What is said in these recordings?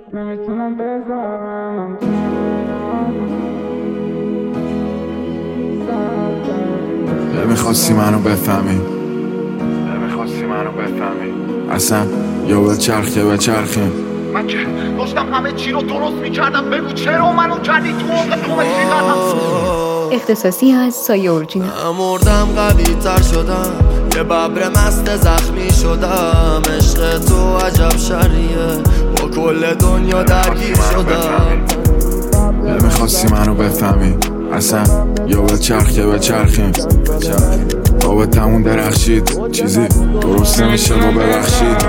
نمیتونم بذارم نمیخواستی منو بفهمی، اصلا یا بچرخیم. من که داشتم همه چی رو درست میکردم، بگو چرا منو کردی تو عمق تو مشریقتم. اختصاصی از سایه اورجینال. مردم قوی تر شدم، یه ببر مست زخمی شدم. عشق تو عجب شریه، با کل دنیا درگیر شدم. نمیخواستی منو بفهمی، اصلا یا بچرخیم. رابطمون درخشید، چیزی درست نمیشه با ببخشید.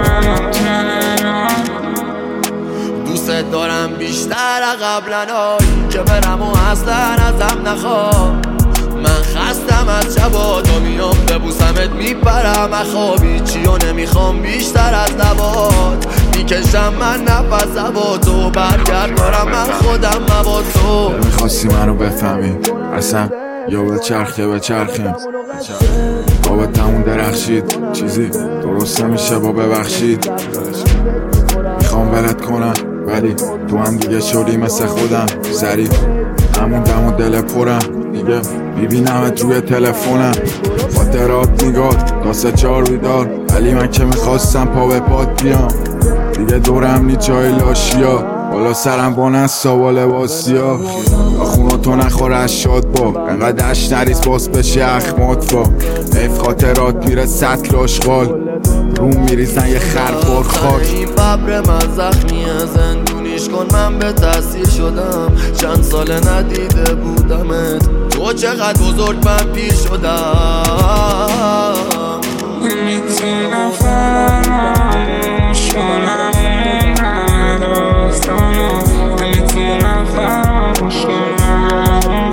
دوست دارم بیشتر قبلنایی که برم و اصلا ازم نخواه. من خستم از شبات و میام ببوسمت میپرم اخوابی. چیو نمیخوام بیشتر از لبات، میکشم من نفس هواتو. برگرد دارم من خودم با تو. نمیخواستی منو بفهمی، اصلا یا بچرخیم. رابطمون درخشید، چیزی درست نمیشه با ببخشید. میخوام ولت کنم ولی تو هم دیگه شدی مثل خودم. سریع همون دم و دل پرم دیگه، میبینمت روی تلفنم. خاطرات میگاد تا 4 بیدار، ولی من که میخواستم پا به پات بیام. دیگه دورم نی جای لاشیا، بالا سرم با نستا با لباسیا. خونو تو نخوره از شاد با، انقدر اش نریز باز بشه اخمات با. حیف خاطرات میره سطل اشغال، روم میریزن یه خربار خاک. این ببر من زخمیه، زندونیش کن من به تاثیر شدم. چند سال ندیده بودمت، تو چقدر بزرگ من پیر شدم. نمیتونم فراموش کنم اون همه داستانو، نمیتونم فراموش کنم.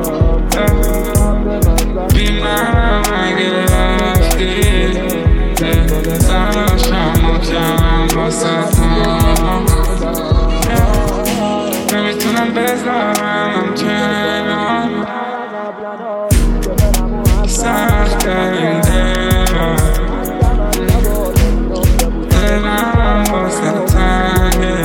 بی منم اگه رفتی، تلاشم میکنم واسه تو. نمیتونم بذارم کنار، سخته این دلم واسه تنگه.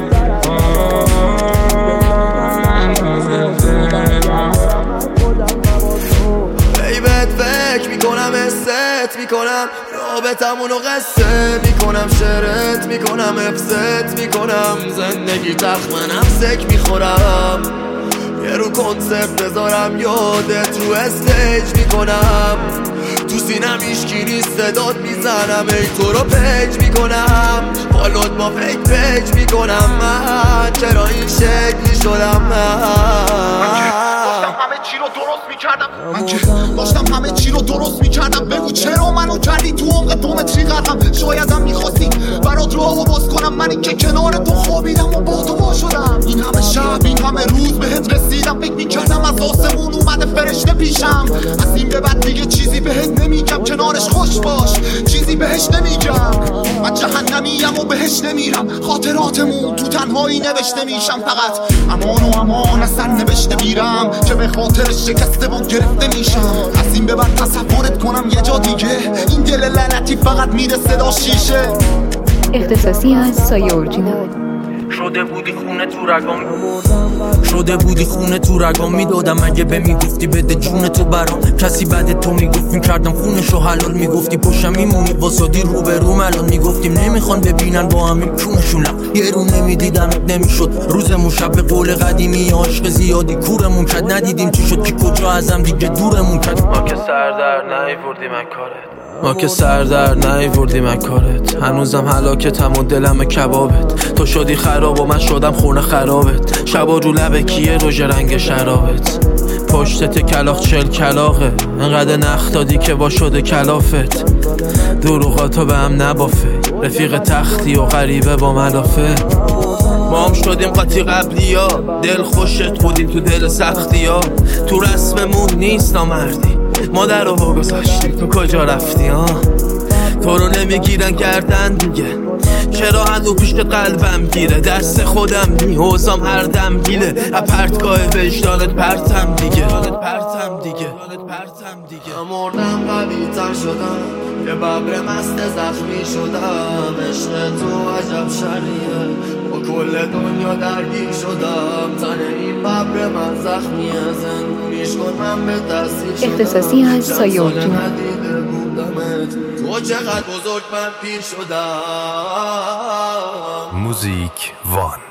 بیبت فکر میکنم، حست میکنم، رابطمونو قصه میکنم، شرط میکنم، حفظت میکنم. زندگی تخت منم سک میخورم، یه رو کنسپت بذارم یادت رو استیج میکنم. تو سینم ایشکی نیست صدات میزنم، ای تو رو پیج میکنم. فالوت با فیک پیج میکنم. من چرا این شکلی شدم؟ من که داشتم همه چی رو درست میکردم، بگو چرا منو کردی تو عمق دومتری قدم. شایدم میخواستی برات راهو باز کنم، منی که کنار تو خوابیدم و با تو وا شدم. این همه شب این همه روز بهت رسیدم، فکر میکردم از آسمون اومده فرشته پیشم. از این به بعد دیگه چیزی بهت نمیگم، کنارش خوش باش، چیزی بهش نمیگم. من جهنمیم و بهش نمیرم، خاطراتمون تو تنهایی نوشته میشم. فقط امان و امان از سر نوشته میرم که به خاطر شکسته و گرفته میشم. از این به بعد تصورت کنم یه جا دیگه، این دل لعنتی فقط میره صدا شیشه. اختصاصی از سایه اورجینال. شده بودی خونه تو رگام میدادم. اگه به میگفتی بده جون تو برام، کسی بعد تو میگفت میکردم خونشو حلال. میگفتی پشم میمونی واسادی رو به روم، الان میگفتیم نمیخوان ببینن با همین کونشون. یه رو نمیدیدم نمیشد روزمون، شب به قول قدیمی عشق زیادی کورمون کرد. ندیدیم چی شد که کجا ازم دیگه دورمون کرد. ما که سر در نیوردیم از کارت، هنوزم هلاکتم و دلم کبابت. تو شدی خراب و من شدم خونه خرابت. شبا رو لبه کیه روژ رنگ شرابت، پشتت کلاخ 40 کلاخه. انقدر نخ دادی که با شده کلافت. دروغاتو به هم نبافه، رفیق تختی و غریبه با ملافه. ما هم شدیم قاطی قبلی ها، دل خوشت بودیم تو دل سختی ها. تو رسممون نیست نامردی، مادر رو بگذاشتی تو کجا رفتی ها. تو رو نمیگیرن گردن دیگه، چرا هنو پیشت قلبم گیره. دست خودم میحوزم هر دم گیله، اپرتگاه وجدانت پرتم دیگه. مردم قوی تر شدم، یه ببر مست زخمی شدم. عشق تو عجب شریه، با کل کل دنیا درگیر شدم تن این ببر من زخمی زندونیش کن من به تاثیر شدم اختصاصی از سایه اورجینال. ندیده بودمت تو چقدر بزرگ من پیر شدم موزیک وان.